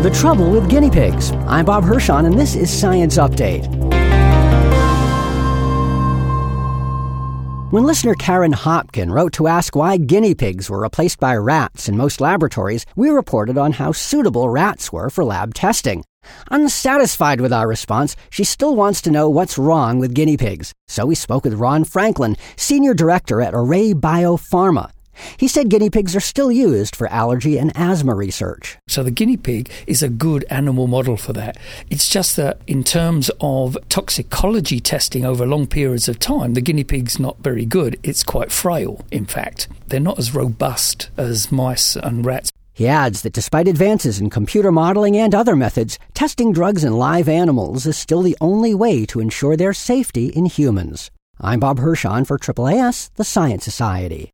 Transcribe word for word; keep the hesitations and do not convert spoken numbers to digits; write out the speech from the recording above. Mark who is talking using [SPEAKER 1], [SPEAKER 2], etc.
[SPEAKER 1] The Trouble with Guinea Pigs. I'm Bob Hirschon, and this is Science Update. When listener Karen Hopkin wrote to ask why guinea pigs were replaced by rats in most laboratories, we reported on how suitable rats were for lab testing. Unsatisfied with our response, she still wants to know what's wrong with guinea pigs. So we spoke with Ron Franklin, Senior Director at Array Biopharma. He said guinea pigs are still used for allergy and asthma research.
[SPEAKER 2] So the guinea pig is a good animal model for that. It's just that in terms of toxicology testing over long periods of time, the guinea pig's not very good. It's quite frail, in fact. They're not as robust as mice and rats.
[SPEAKER 1] He adds that despite advances in computer modeling and other methods, testing drugs in live animals is still the only way to ensure their safety in humans. I'm Bob Hirschon for A A A S, the Science Society.